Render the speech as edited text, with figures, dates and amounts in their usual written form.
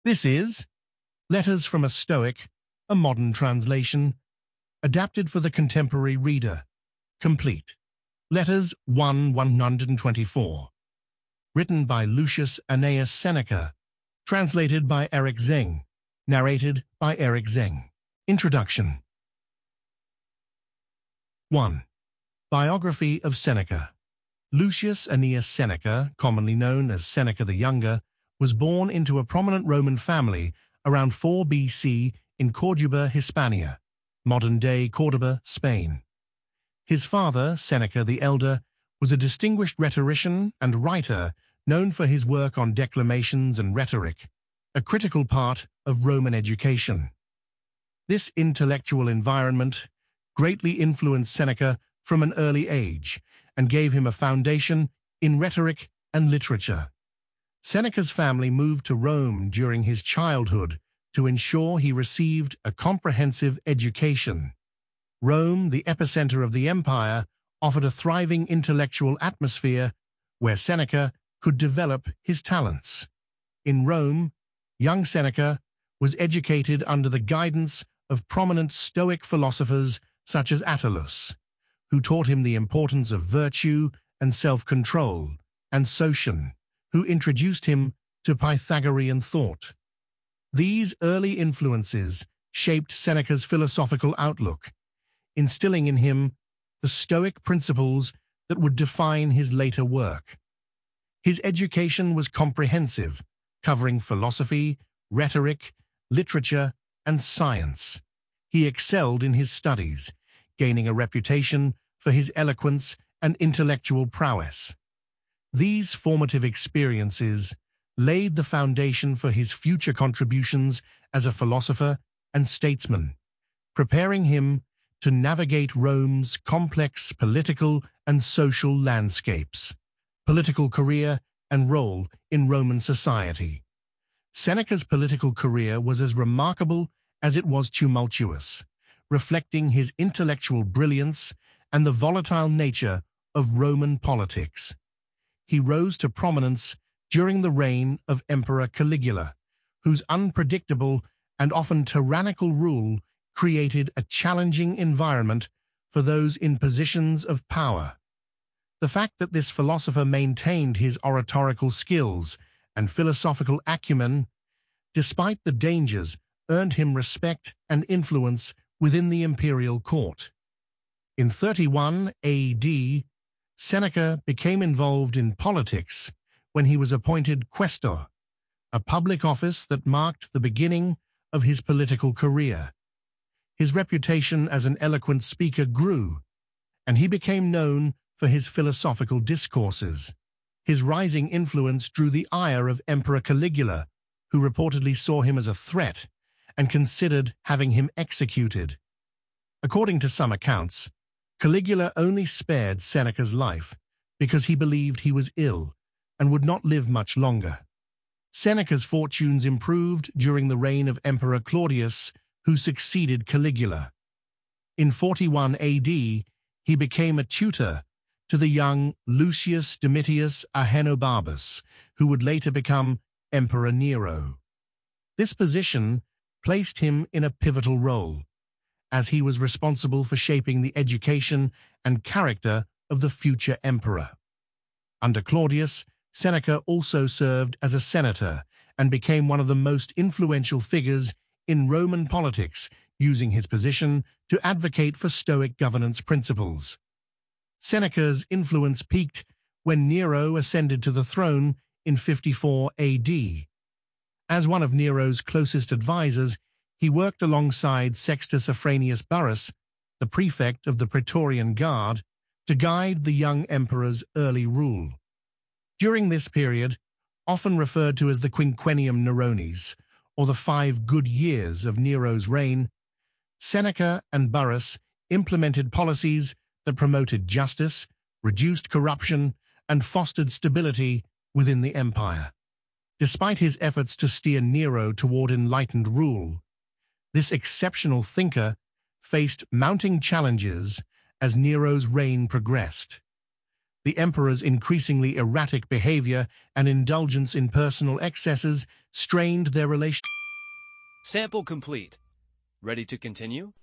This is Letters from a Stoic, a modern translation, adapted for the contemporary reader, complete. Letters 1-124. Written by Lucius Annaeus Seneca, translated by Eric Zeng, narrated by Eric Zeng. Introduction. 1. Biography of Seneca. Lucius Annaeus Seneca, commonly known as Seneca the Younger, was born into a prominent Roman family around 4 BC in Corduba, Hispania, modern-day Córdoba, Spain. His father, Seneca the Elder, was a distinguished rhetorician and writer known for his work on declamations and rhetoric, a critical part of Roman education. This intellectual environment greatly influenced Seneca from an early age and gave him a foundation in rhetoric and literature. Seneca's family moved to Rome during his childhood to ensure he received a comprehensive education. Rome, the epicenter of the empire, offered a thriving intellectual atmosphere where Seneca could develop his talents. In Rome, young Seneca was educated under the guidance of prominent Stoic philosophers such as Attalus, who taught him the importance of virtue and self-control, and Sotion, who introduced him to Pythagorean thought. These early influences shaped Seneca's philosophical outlook, instilling in him the Stoic principles that would define his later work. His education was comprehensive, covering philosophy, rhetoric, literature, and science. He excelled in his studies, gaining a reputation for his eloquence and intellectual prowess. These formative experiences laid the foundation for his future contributions as a philosopher and statesman, preparing him to navigate Rome's complex political and social landscapes. Political career and role in Roman society. Seneca's political career was as remarkable as it was tumultuous, reflecting his intellectual brilliance and the volatile nature of Roman politics. He rose to prominence during the reign of Emperor Caligula, whose unpredictable and often tyrannical rule created a challenging environment for those in positions of power. The fact that this philosopher maintained his oratorical skills and philosophical acumen, despite the dangers, earned him respect and influence within the imperial court. In 31 AD, Seneca became involved in politics when he was appointed quaestor, a public office that marked the beginning of his political career. His reputation as an eloquent speaker grew, and he became known for his philosophical discourses. His rising influence drew the ire of Emperor Caligula, who reportedly saw him as a threat and considered having him executed. According to some accounts, Caligula only spared Seneca's life because he believed he was ill and would not live much longer. Seneca's fortunes improved during the reign of Emperor Claudius, who succeeded Caligula. In 41 AD, he became a tutor to the young Lucius Domitius Ahenobarbus, who would later become Emperor Nero. This position placed him in a pivotal role, as he was responsible for shaping the education and character of the future emperor. Under Claudius, Seneca also served as a senator and became one of the most influential figures in Roman politics, using his position to advocate for Stoic governance principles. Seneca's influence peaked when Nero ascended to the throne in 54 AD. As one of Nero's closest advisors, he worked alongside Sextus Afranius Burrus, the prefect of the Praetorian Guard, to guide the young emperor's early rule. During this period, often referred to as the Quinquennium Neronis, or the 5 good years of Nero's reign, Seneca and Burrus implemented policies that promoted justice, reduced corruption, and fostered stability within the empire. Despite his efforts to steer Nero toward enlightened rule, this exceptional thinker faced mounting challenges as Nero's reign progressed. The emperor's increasingly erratic behavior and indulgence in personal excesses strained their relation. Sample complete. Ready to continue?